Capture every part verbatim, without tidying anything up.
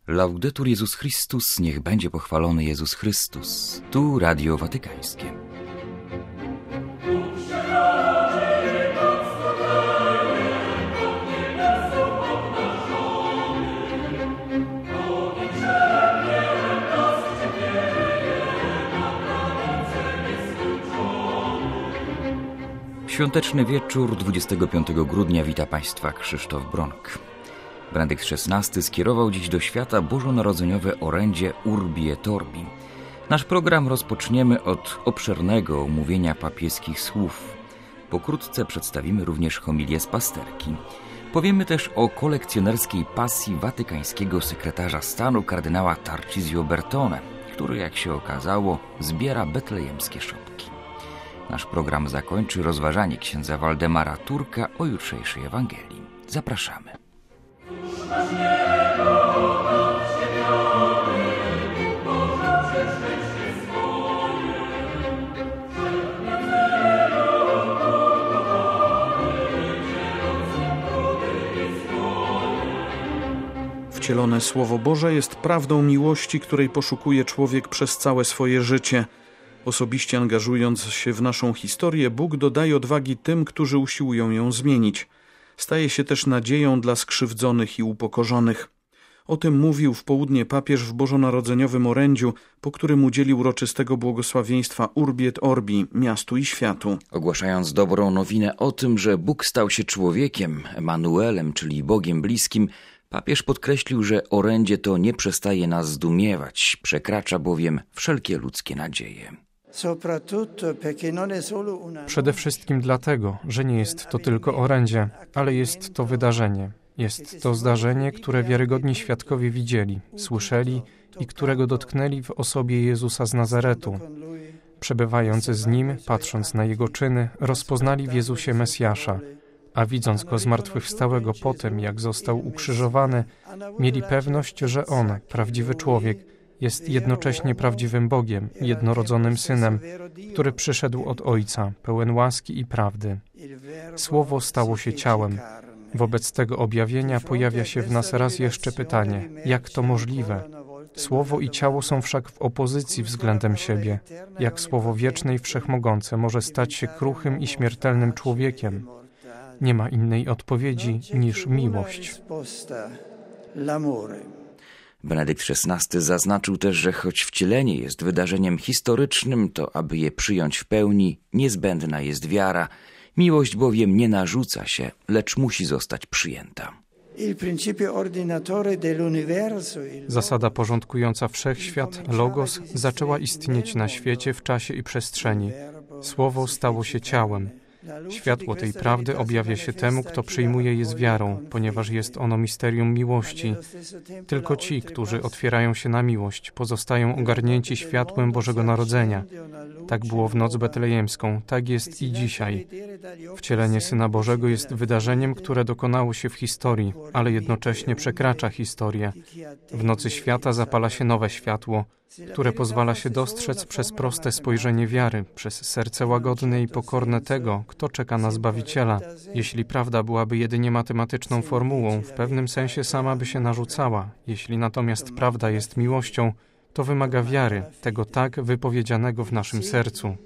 Laudetur Jezus Chrystus, niech będzie pochwalony Jezus Chrystus. Tu Radio Watykańskie. Świąteczny wieczór dwudziestego piątego grudnia wita Państwa Krzysztof Bronk. Benedykt szesnasty skierował dziś do świata bożonarodzeniowe orędzie Urbi et Orbi. Nasz program rozpoczniemy od obszernego omówienia papieskich słów. Pokrótce przedstawimy również homilię z pasterki. Powiemy też o kolekcjonerskiej pasji watykańskiego sekretarza stanu kardynała Tarcisio Bertone, który, jak się okazało, zbiera betlejemskie szopki. Nasz program zakończy rozważanie księdza Waldemara Turka o jutrzejszej Ewangelii. Zapraszamy. Wcielone Słowo Boże jest prawdą miłości, której poszukuje człowiek przez całe swoje życie. Osobiście angażując się w naszą historię, Bóg dodaje odwagi tym, którzy usiłują ją zmienić. Staje się też nadzieją dla skrzywdzonych i upokorzonych. O tym mówił w południe papież w bożonarodzeniowym orędziu, po którym udzielił uroczystego błogosławieństwa Urbi et Orbi, miastu i światu. Ogłaszając dobrą nowinę o tym, że Bóg stał się człowiekiem, Emanuelem, czyli Bogiem bliskim, papież podkreślił, że orędzie to nie przestaje nas zdumiewać, przekracza bowiem wszelkie ludzkie nadzieje. Przede wszystkim dlatego, że nie jest to tylko orędzie, ale jest to wydarzenie. Jest to zdarzenie, które wiarygodni świadkowie widzieli, słyszeli i którego dotknęli w osobie Jezusa z Nazaretu. Przebywając z Nim, patrząc na Jego czyny, rozpoznali w Jezusie Mesjasza, a widząc Go zmartwychwstałego po tym, jak został ukrzyżowany, mieli pewność, że On, prawdziwy człowiek, jest jednocześnie prawdziwym Bogiem, jednorodzonym Synem, który przyszedł od Ojca, pełen łaski i prawdy. Słowo stało się ciałem. Wobec tego objawienia pojawia się w nas raz jeszcze pytanie, jak to możliwe? Słowo i ciało są wszak w opozycji względem siebie. Jak Słowo wieczne i wszechmogące może stać się kruchym i śmiertelnym człowiekiem? Nie ma innej odpowiedzi niż miłość. Benedykt szesnasty zaznaczył też, że choć wcielenie jest wydarzeniem historycznym, to aby je przyjąć w pełni, niezbędna jest wiara. Miłość bowiem nie narzuca się, lecz musi zostać przyjęta. Zasada porządkująca wszechświat, Logos, zaczęła istnieć na świecie w czasie i przestrzeni. Słowo stało się ciałem. Światło tej prawdy objawia się temu, kto przyjmuje je z wiarą, ponieważ jest ono misterium miłości. Tylko ci, którzy otwierają się na miłość, pozostają ogarnięci światłem Bożego Narodzenia. Tak było w noc betlejemską, tak jest i dzisiaj. Wcielenie Syna Bożego jest wydarzeniem, które dokonało się w historii, ale jednocześnie przekracza historię. W nocy świata zapala się nowe światło, które pozwala się dostrzec przez proste spojrzenie wiary, przez serce łagodne i pokorne tego, kto czeka na Zbawiciela. Jeśli prawda byłaby jedynie matematyczną formułą, w pewnym sensie sama by się narzucała. Jeśli natomiast prawda jest miłością, to wymaga wiary, tego tak wypowiedzianego w naszym sercu.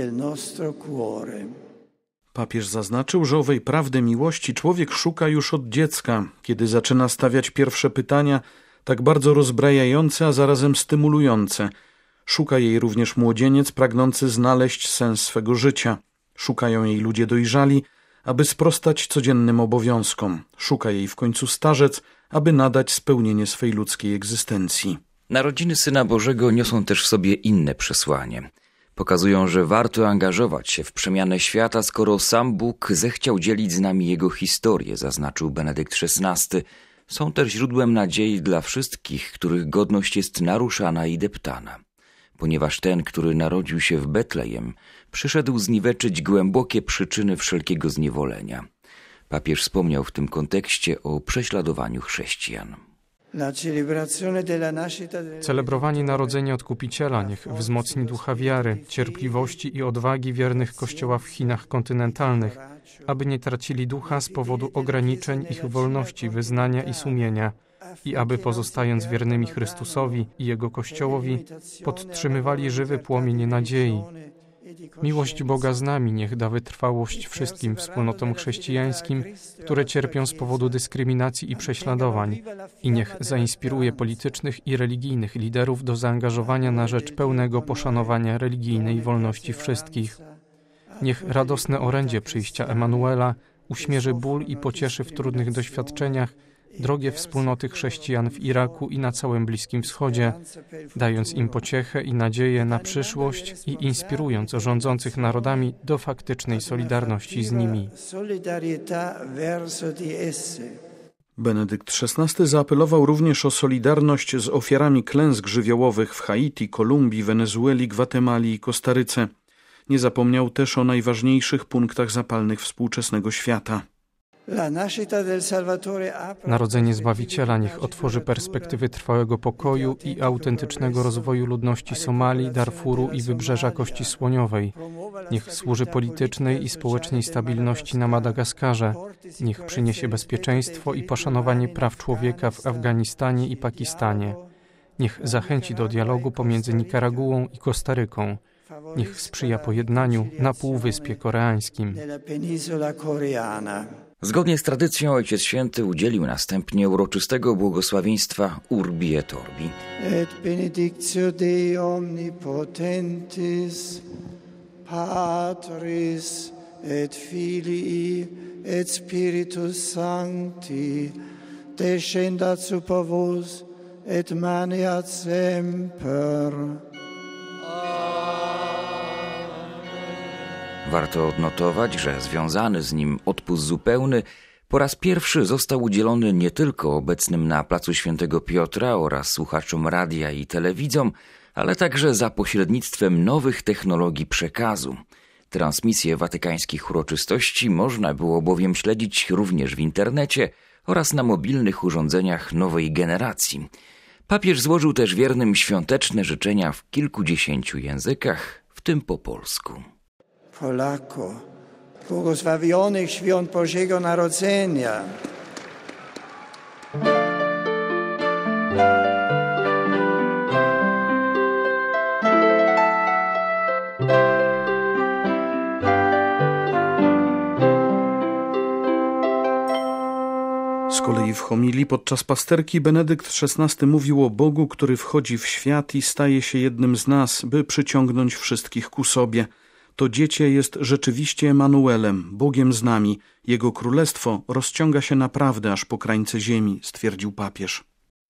Papież zaznaczył, że owej prawdy miłości człowiek szuka już od dziecka, kiedy zaczyna stawiać pierwsze pytania, tak bardzo rozbrajające, a zarazem stymulujące. Szuka jej również młodzieniec pragnący znaleźć sens swego życia. Szukają jej ludzie dojrzali, aby sprostać codziennym obowiązkom. Szuka jej w końcu starzec, aby nadać spełnienie swej ludzkiej egzystencji. Narodziny Syna Bożego niosą też w sobie inne przesłanie. Pokazują, że warto angażować się w przemianę świata, skoro sam Bóg zechciał dzielić z nami Jego historię, zaznaczył Benedykt szesnasty. Są też źródłem nadziei dla wszystkich, których godność jest naruszana i deptana. Ponieważ ten, który narodził się w Betlejem, przyszedł zniweczyć głębokie przyczyny wszelkiego zniewolenia. Papież wspomniał w tym kontekście o prześladowaniu chrześcijan. Celebrowanie narodzenia Odkupiciela niech wzmocni ducha wiary, cierpliwości i odwagi wiernych Kościoła w Chinach kontynentalnych, aby nie tracili ducha z powodu ograniczeń ich wolności wyznania i sumienia, i aby pozostając wiernymi Chrystusowi i Jego Kościołowi, podtrzymywali żywy płomień nadziei. Miłość Boga z nami niech da wytrwałość wszystkim wspólnotom chrześcijańskim, które cierpią z powodu dyskryminacji i prześladowań, i niech zainspiruje politycznych i religijnych liderów do zaangażowania na rzecz pełnego poszanowania religijnej wolności wszystkich. Niech radosne orędzie przyjścia Emanuela uśmierzy ból i pocieszy w trudnych doświadczeniach drogie wspólnoty chrześcijan w Iraku i na całym Bliskim Wschodzie, dając im pociechę i nadzieję na przyszłość i inspirując rządzących narodami do faktycznej solidarności z nimi. Benedykt szesnasty zaapelował również o solidarność z ofiarami klęsk żywiołowych w Haiti, Kolumbii, Wenezueli, Gwatemali i Kostaryce. Nie zapomniał też o najważniejszych punktach zapalnych współczesnego świata. Narodzenie Zbawiciela niech otworzy perspektywy trwałego pokoju i autentycznego rozwoju ludności Somalii, Darfuru i Wybrzeża Kości Słoniowej. Niech służy politycznej i społecznej stabilności na Madagaskarze. Niech przyniesie bezpieczeństwo i poszanowanie praw człowieka w Afganistanie i Pakistanie. Niech zachęci do dialogu pomiędzy Nikaraguą i Kostaryką. Niech sprzyja pojednaniu na Półwyspie Koreańskim. Zgodnie z tradycją Ojciec Święty udzielił następnie uroczystego błogosławieństwa Urbi et Orbi. Et benedictio Dei omnipotentis, Patris et Filii et Spiritus Sancti, descendat super vos et maneat semper. Warto odnotować, że związany z nim odpust zupełny po raz pierwszy został udzielony nie tylko obecnym na placu Świętego Piotra oraz słuchaczom radia i telewidzom, ale także za pośrednictwem nowych technologii przekazu. Transmisje watykańskich uroczystości można było bowiem śledzić również w internecie oraz na mobilnych urządzeniach nowej generacji. Papież złożył też wiernym świąteczne życzenia w kilkudziesięciu językach, w tym po polsku. Polako, błogosławionych świąt Bożego Narodzenia. Z kolei w homilii podczas pasterki Benedykt szesnasty mówił o Bogu, który wchodzi w świat i staje się jednym z nas, by przyciągnąć wszystkich ku sobie. To dziecię jest rzeczywiście Emanuelem, Bogiem z nami. Jego królestwo rozciąga się naprawdę aż po krańce ziemi, stwierdził papież.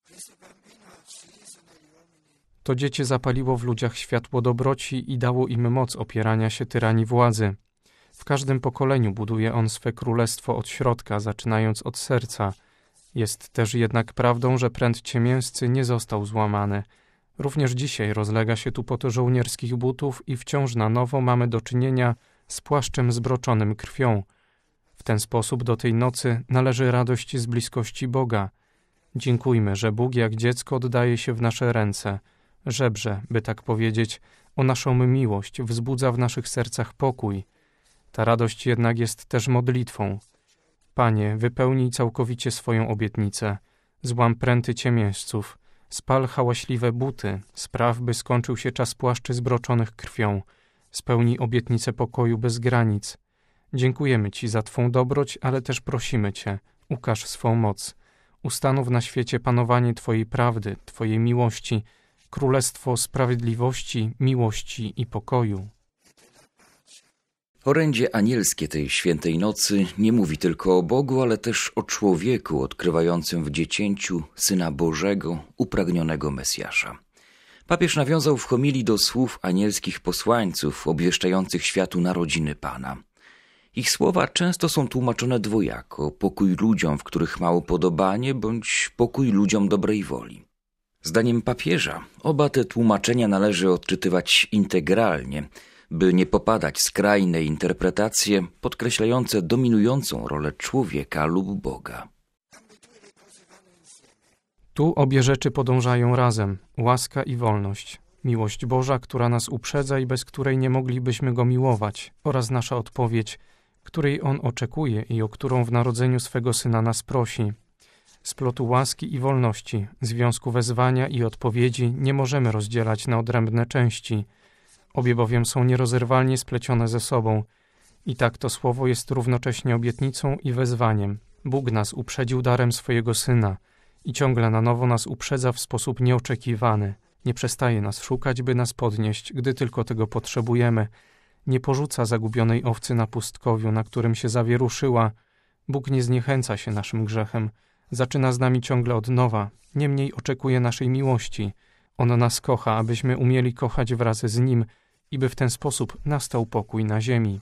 To dziecię zapaliło w ludziach światło dobroci i dało im moc opierania się tyranii władzy. W każdym pokoleniu buduje on swe królestwo od środka, zaczynając od serca. Jest też jednak prawdą, że pręt ciemięscy nie został złamany. Również dzisiaj rozlega się tu pot żołnierskich butów i wciąż na nowo mamy do czynienia z płaszczem zbroczonym krwią. W ten sposób do tej nocy należy radość z bliskości Boga. Dziękujmy, że Bóg jak dziecko oddaje się w nasze ręce. Żebrze, by tak powiedzieć, o naszą miłość, wzbudza w naszych sercach pokój. Ta radość jednak jest też modlitwą. Panie, wypełnij całkowicie swoją obietnicę. Złam pręty ciemiężców. Spal hałaśliwe buty, spraw, by skończył się czas płaszczy zbroczonych krwią. Spełnij obietnicę pokoju bez granic. Dziękujemy Ci za Twą dobroć, ale też prosimy Cię, ukaż swą moc. Ustanów na świecie panowanie Twojej prawdy, Twojej miłości, królestwo sprawiedliwości, miłości i pokoju. Orędzie anielskie tej świętej nocy nie mówi tylko o Bogu, ale też o człowieku odkrywającym w dziecięciu Syna Bożego, upragnionego Mesjasza. Papież nawiązał w homilii do słów anielskich posłańców obwieszczających światu narodziny Pana. Ich słowa często są tłumaczone dwojako: pokój ludziom, w których ma upodobanie, bądź pokój ludziom dobrej woli. Zdaniem papieża oba te tłumaczenia należy odczytywać integralnie, by nie popadać w skrajne interpretacje podkreślające dominującą rolę człowieka lub Boga. Tu obie rzeczy podążają razem, łaska i wolność. Miłość Boża, która nas uprzedza i bez której nie moglibyśmy Go miłować, oraz nasza odpowiedź, której On oczekuje i o którą w narodzeniu swego Syna nas prosi. Splotu łaski i wolności, związku wezwania i odpowiedzi nie możemy rozdzielać na odrębne części. Obie bowiem są nierozerwalnie splecione ze sobą. I tak to słowo jest równocześnie obietnicą i wezwaniem. Bóg nas uprzedził darem swojego Syna i ciągle na nowo nas uprzedza w sposób nieoczekiwany. Nie przestaje nas szukać, by nas podnieść, gdy tylko tego potrzebujemy. Nie porzuca zagubionej owcy na pustkowiu, na którym się zawieruszyła. Bóg nie zniechęca się naszym grzechem. Zaczyna z nami ciągle od nowa. Niemniej oczekuje naszej miłości. On nas kocha, abyśmy umieli kochać wraz z Nim i by w ten sposób nastał pokój na ziemi.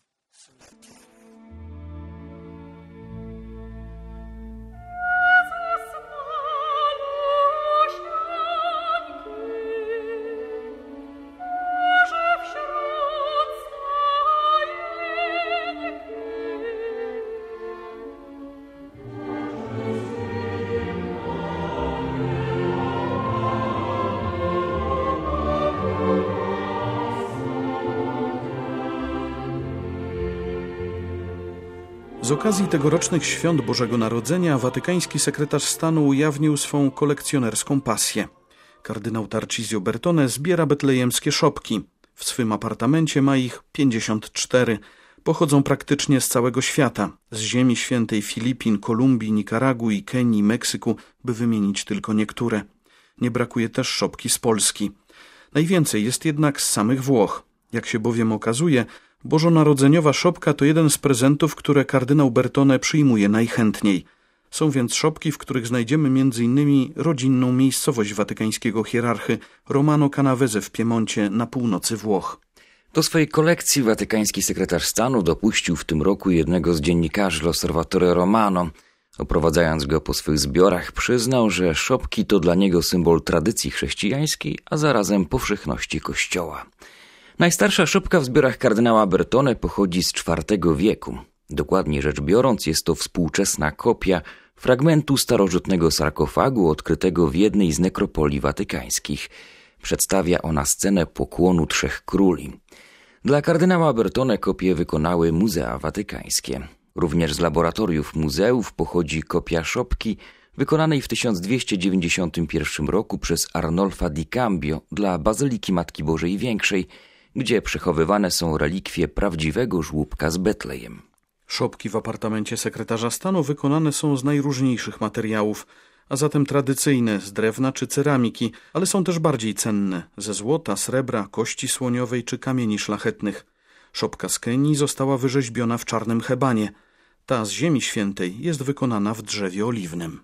Z okazji tegorocznych świąt Bożego Narodzenia watykański sekretarz stanu ujawnił swą kolekcjonerską pasję. Kardynał Tarcisio Bertone zbiera betlejemskie szopki. W swym apartamencie ma ich pięćdziesiąt cztery. Pochodzą praktycznie z całego świata. Z Ziemi Świętej, Filipin, Kolumbii, Nikaragui, Kenii, Meksyku, by wymienić tylko niektóre. Nie brakuje też szopki z Polski. Najwięcej jest jednak z samych Włoch. Jak się bowiem okazuje, bożonarodzeniowa szopka to jeden z prezentów, które kardynał Bertone przyjmuje najchętniej. Są więc szopki, w których znajdziemy między innymi rodzinną miejscowość watykańskiego hierarchy Romano Canavese w Piemoncie na północy Włoch. Do swojej kolekcji watykański sekretarz stanu dopuścił w tym roku jednego z dziennikarzy L'Osservatore Romano. Oprowadzając go po swych zbiorach, przyznał, że szopki to dla niego symbol tradycji chrześcijańskiej, a zarazem powszechności Kościoła. Najstarsza szopka w zbiorach kardynała Bertone pochodzi z czwartego wieku. Dokładnie rzecz biorąc, jest to współczesna kopia fragmentu starożytnego sarkofagu odkrytego w jednej z nekropolii watykańskich. Przedstawia ona scenę pokłonu trzech króli. Dla kardynała Bertone kopie wykonały muzea watykańskie. Również z laboratoriów muzeów pochodzi kopia szopki wykonanej w tysiąc dwieście dziewięćdziesiątym pierwszym roku przez Arnolfa di Cambio dla Bazyliki Matki Bożej Większej, gdzie przechowywane są relikwie prawdziwego żłóbka z Betlejem. Szopki w apartamencie sekretarza stanu wykonane są z najróżniejszych materiałów, a zatem tradycyjne, z drewna czy ceramiki, ale są też bardziej cenne, ze złota, srebra, kości słoniowej czy kamieni szlachetnych. Szopka z Kenii została wyrzeźbiona w czarnym hebanie. Ta z Ziemi Świętej jest wykonana w drzewie oliwnym.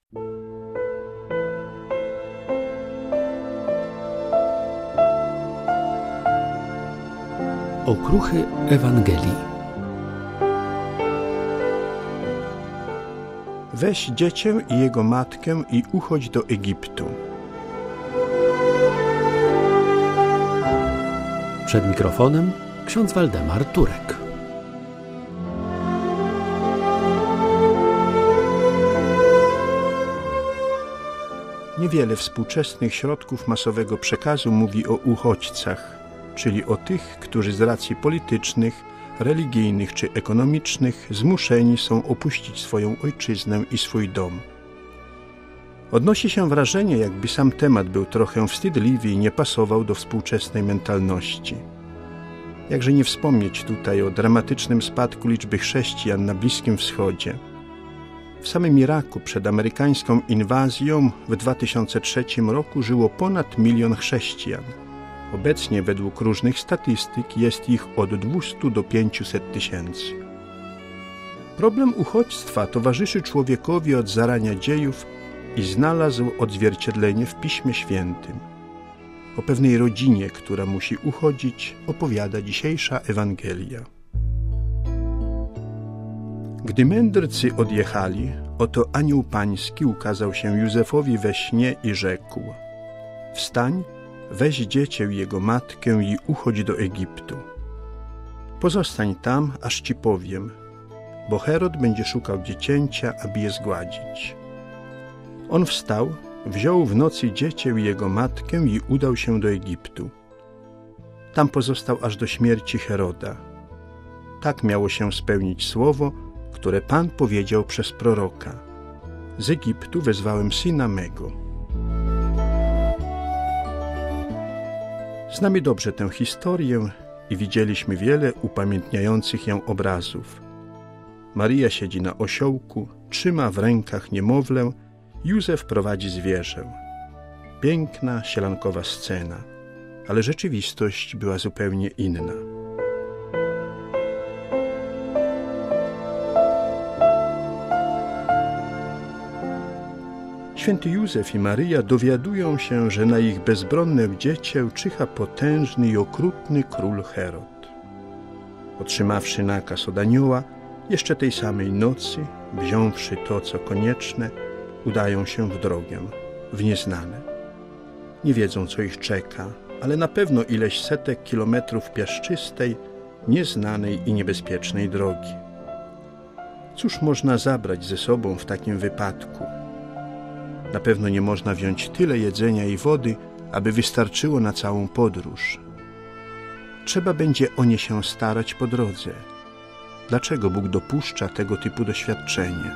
Okruchy Ewangelii. Weź dziecię i jego matkę i uchodź do Egiptu. Przed mikrofonem ksiądz Waldemar Turek. Niewiele współczesnych środków masowego przekazu mówi o uchodźcach, czyli o tych, którzy z racji politycznych, religijnych czy ekonomicznych zmuszeni są opuścić swoją ojczyznę i swój dom. Odnosi się wrażenie, jakby sam temat był trochę wstydliwy i nie pasował do współczesnej mentalności. Jakże nie wspomnieć tutaj o dramatycznym spadku liczby chrześcijan na Bliskim Wschodzie. W samym Iraku przed amerykańską inwazją w dwa tysiące trzecim roku żyło ponad milion chrześcijan. Obecnie według różnych statystyk jest ich od dwustu do pięciuset tysięcy. Problem uchodźstwa towarzyszy człowiekowi od zarania dziejów i znalazł odzwierciedlenie w Piśmie Świętym. O pewnej rodzinie, która musi uchodzić, opowiada dzisiejsza Ewangelia. Gdy mędrcy odjechali, oto anioł pański ukazał się Józefowi we śnie i rzekł: wstań, weź dziecię i jego matkę i uchodź do Egiptu. Pozostań tam, aż ci powiem, bo Herod będzie szukał dziecięcia, aby je zgładzić. On wstał, wziął w nocy dziecię i jego matkę i udał się do Egiptu. Tam pozostał aż do śmierci Heroda. Tak miało się spełnić słowo, które Pan powiedział przez proroka. z Egiptu wezwałem syna mego. Znamy dobrze tę historię i widzieliśmy wiele upamiętniających ją obrazów. Maryja siedzi na osiołku, trzyma w rękach niemowlę, Józef prowadzi zwierzę. Piękna, sielankowa scena, ale rzeczywistość była zupełnie inna. Święty Józef i Maryja dowiadują się, że na ich bezbronne dziecię czyha potężny i okrutny król Herod. Otrzymawszy nakaz od anioła, jeszcze tej samej nocy, wziąwszy to, co konieczne, udają się w drogę, w nieznane. Nie wiedzą, co ich czeka, ale na pewno ileś setek kilometrów piaszczystej, nieznanej i niebezpiecznej drogi. Cóż można zabrać ze sobą w takim wypadku? Na pewno nie można wziąć tyle jedzenia i wody, aby wystarczyło na całą podróż. Trzeba będzie o nie się starać po drodze. Dlaczego Bóg dopuszcza tego typu doświadczenie?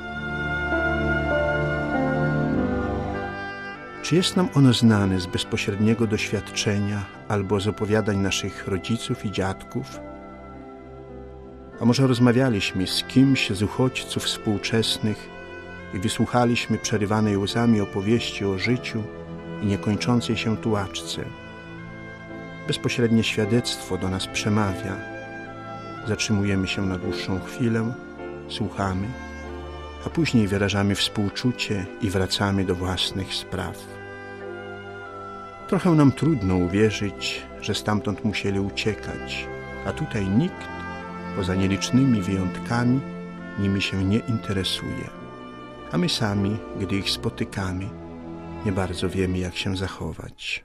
Czy jest nam ono znane z bezpośredniego doświadczenia albo z opowiadań naszych rodziców i dziadków? A może rozmawialiśmy z kimś z uchodźców współczesnych i wysłuchaliśmy przerywanej łzami opowieści o życiu i niekończącej się tułaczce? Bezpośrednie świadectwo do nas przemawia. Zatrzymujemy się na dłuższą chwilę, słuchamy, a później wyrażamy współczucie i wracamy do własnych spraw. Trochę nam trudno uwierzyć, że stamtąd musieli uciekać, a tutaj nikt, poza nielicznymi wyjątkami, nimi się nie interesuje. A my sami, gdy ich spotykamy, nie bardzo wiemy, jak się zachować.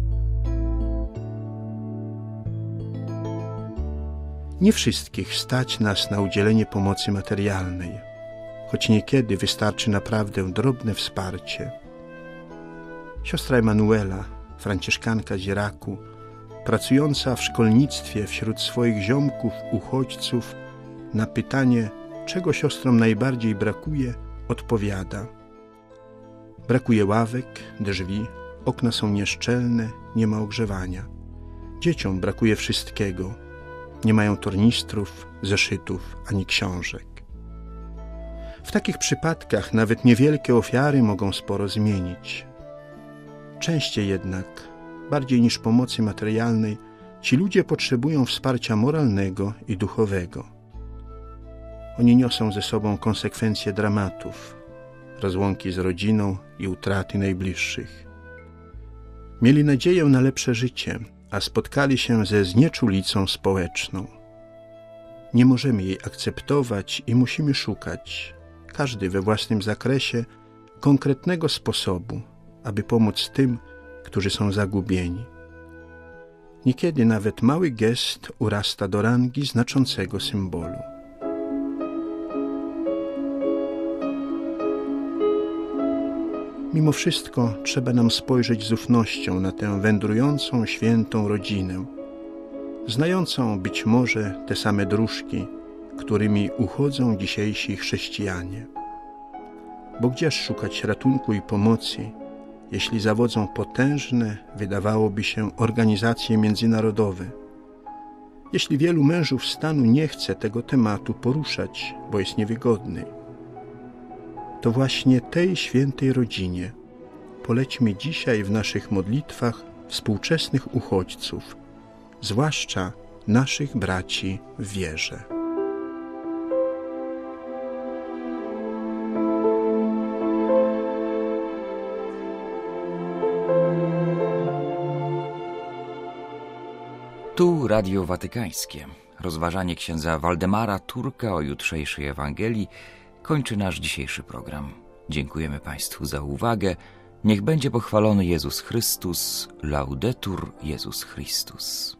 Nie wszystkich stać nas na udzielenie pomocy materialnej, choć niekiedy wystarczy naprawdę drobne wsparcie. Siostra Emanuela, franciszkanka z Iraku, pracująca w szkolnictwie wśród swoich ziomków, uchodźców, na pytanie, czego siostrom najbardziej brakuje, odpowiada: brakuje ławek, drzwi, okna są nieszczelne, nie ma ogrzewania. Dzieciom brakuje wszystkiego. Nie mają tornistrów, zeszytów ani książek. W takich przypadkach nawet niewielkie ofiary mogą sporo zmienić. Częściej jednak, bardziej niż pomocy materialnej, ci ludzie potrzebują wsparcia moralnego i duchowego. Oni niosą ze sobą konsekwencje dramatów, rozłąki z rodziną i utraty najbliższych. Mieli nadzieję na lepsze życie, a spotkali się ze znieczulicą społeczną. Nie możemy jej akceptować i musimy szukać, każdy we własnym zakresie, konkretnego sposobu, aby pomóc tym, którzy są zagubieni. Niekiedy nawet mały gest urasta do rangi znaczącego symbolu. Mimo wszystko trzeba nam spojrzeć z ufnością na tę wędrującą świętą rodzinę, znającą być może te same dróżki, którymi uchodzą dzisiejsi chrześcijanie. Bo gdzież szukać ratunku i pomocy, jeśli zawodzą potężne, wydawałoby się, organizacje międzynarodowe? Jeśli wielu mężów stanu nie chce tego tematu poruszać, bo jest niewygodny, to właśnie tej świętej rodzinie polećmy dzisiaj w naszych modlitwach współczesnych uchodźców, zwłaszcza naszych braci w wierze. Tu Radio Watykańskie. Rozważanie księdza Waldemara Turka o jutrzejszej Ewangelii kończy nasz dzisiejszy program. Dziękujemy Państwu za uwagę. Niech będzie pochwalony Jezus Chrystus. Laudetur Jezus Chrystus.